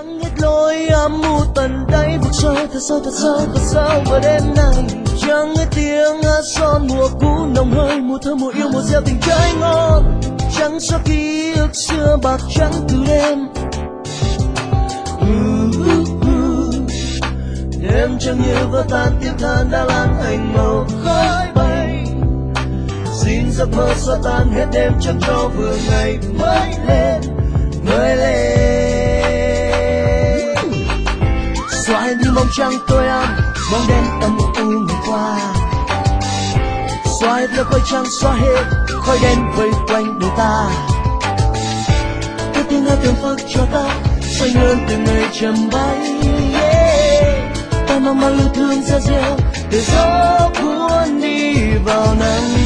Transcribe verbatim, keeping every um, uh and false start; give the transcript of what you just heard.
chẳng hết lối âm mưu tận đáy vực sâu thật sâu thật sâu thật sâu vào đêm nay, chẳng hết tiếng hát son mùa cũ nồng hơi mùa thơ mùa yêu mùa gieo tình trái ngon, chẳng xóa ký ức xưa bạc trắng từ đêm. Đêm chẳng như vỡ tan tiếng than đã lan thành màu khói bay, xin giấc mơ xóa tan hết đêm chẳng cho vừa ngày mới lên mới lên. Xóa như mong trăng tôi âm bóng đen âm u ngày qua, xóa hết lớp khói trắng xóa hết khói đen vây quanh đời ta. Tôi tiếng hát tương phức cho ta xoay ngược từng ngày trầm bay, ta mong mang yêu thương ra diêu để gió cuốn đi vào nắng.